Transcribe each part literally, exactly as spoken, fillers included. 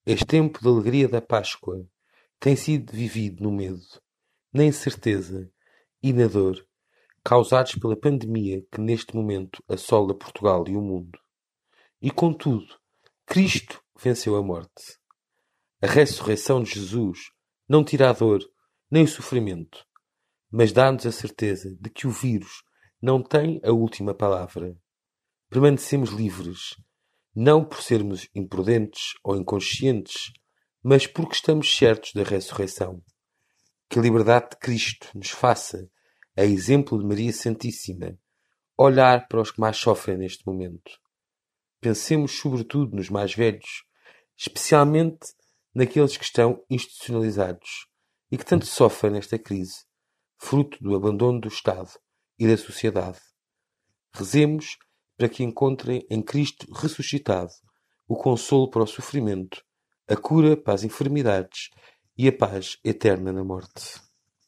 Este tempo de alegria da Páscoa tem sido vivido no medo, na incerteza e na dor, causados pela pandemia que neste momento assola Portugal e o mundo. E contudo, Cristo venceu a morte. A ressurreição de Jesus não tira a dor nem o sofrimento, mas dá-nos a certeza de que o vírus não tem a última palavra. Permanecemos livres, não por sermos imprudentes ou inconscientes, mas porque estamos certos da ressurreição. Que a liberdade de Cristo nos faça, a exemplo de Maria Santíssima, olhar para os que mais sofrem neste momento. Pensemos sobretudo nos mais velhos, especialmente naqueles que estão institucionalizados e que tanto sofrem nesta crise, fruto do abandono do Estado e da sociedade. Rezemos para que encontrem em Cristo ressuscitado o consolo para o sofrimento, a cura para as enfermidades e a paz eterna na morte.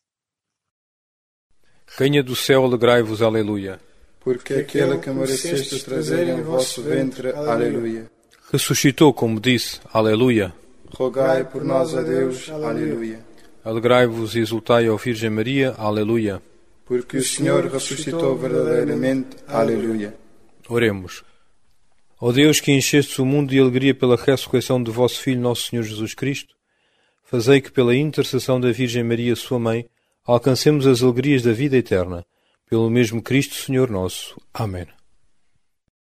Rainha do céu, alegrai-vos, aleluia. Porque aquele que mereceste trazer em vosso ventre, aleluia. Ressuscitou, como disse, aleluia. Rogai por nós a Deus, aleluia. Alegrai-vos e exultai, ó Virgem Maria, aleluia. Porque o Senhor ressuscitou verdadeiramente, aleluia. Oremos. Ó Deus, que encheste o mundo de alegria pela ressurreição de vosso Filho, nosso Senhor Jesus Cristo, fazei que pela intercessão da Virgem Maria, sua mãe, alcancemos as alegrias da vida eterna. Pelo mesmo Cristo, Senhor nosso. Amém.